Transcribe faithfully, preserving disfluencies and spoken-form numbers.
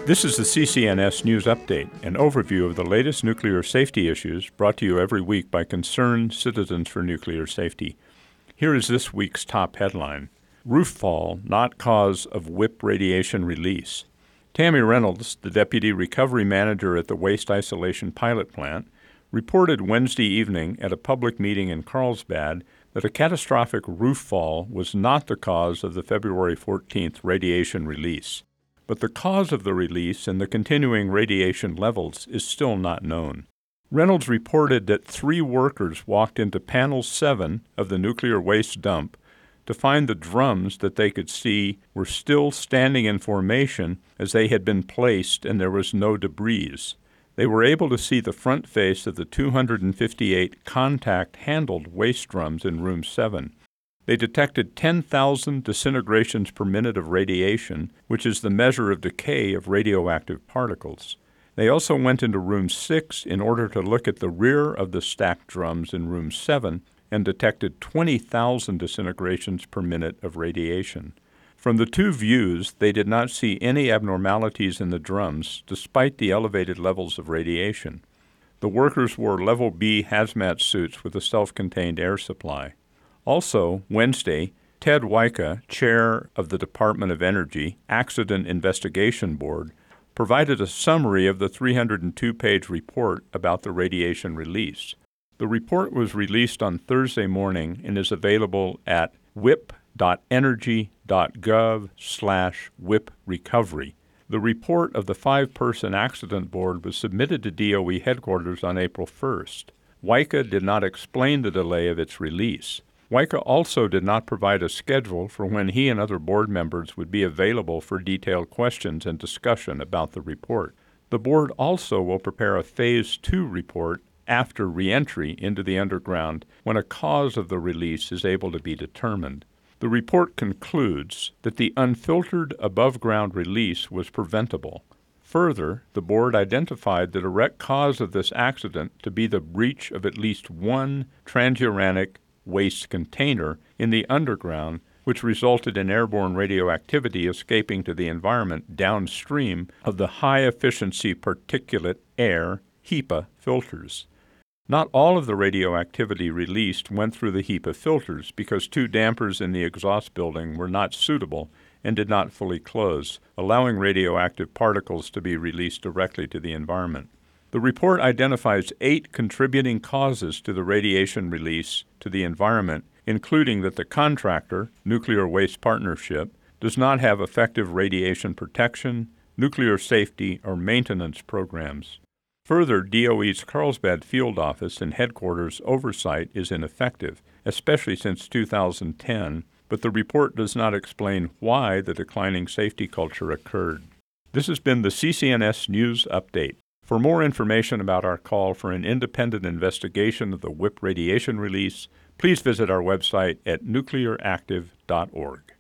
This is the C C N S News Update, an overview of the latest nuclear safety issues brought to you every week by Concerned Citizens for Nuclear Safety. Here is this week's top headline: Roof fall not cause of W I P radiation release. Tammy Reynolds, the Deputy Recovery Manager at the Waste Isolation Pilot Plant, reported Wednesday evening at a public meeting in Carlsbad that a catastrophic roof fall was not the cause of the February fourteenth radiation release. But the cause of the release and the continuing radiation levels is still not known. Reynolds reported that three workers walked into Panel seven of the nuclear waste dump to find the drums that they could see were still standing in formation as they had been placed and there was no debris. They were able to see the front face of the two hundred fifty-eight contact-handled waste drums in Room seven. They detected ten thousand disintegrations per minute of radiation, which is the measure of decay of radioactive particles. They also went into Room six in order to look at the rear of the stacked drums in Room seven and detected twenty thousand disintegrations per minute of radiation. From the two views, they did not see any abnormalities in the drums, despite the elevated levels of radiation. The workers wore Level B hazmat suits with a self-contained air supply. Also, Wednesday, Ted Wyka, chair of the Department of Energy Accident Investigation Board, provided a summary of the three hundred two page report about the radiation release. The report was released on Thursday morning and is available at wip.energy.gov slash whiprecovery. The report of the five-person accident board was submitted to D O E headquarters on April first. Wyka did not explain the delay of its release. Wyka also did not provide a schedule for when he and other board members would be available for detailed questions and discussion about the report. The board also will prepare a Phase two report after re-entry into the underground when a cause of the release is able to be determined. The report concludes that the unfiltered above-ground release was preventable. Further, the board identified the direct cause of this accident to be the breach of at least one transuranic waste container in the underground, which resulted in airborne radioactivity escaping to the environment downstream of the high-efficiency particulate air HEPA filters. Not all of the radioactivity released went through the HEPA filters because two dampers in the exhaust building were not suitable and did not fully close, allowing radioactive particles to be released directly to the environment. The report identifies eight contributing causes to the radiation release to the environment, including that the contractor, Nuclear Waste Partnership, does not have effective radiation protection, nuclear safety, or maintenance programs. Further, D O E's Carlsbad field office and headquarters oversight is ineffective, especially since two thousand ten, but the report does not explain why the declining safety culture occurred. This has been the C C N S News Update. For more information about our call for an independent investigation of the W I P radiation release, please visit our website at nuclear active dot org.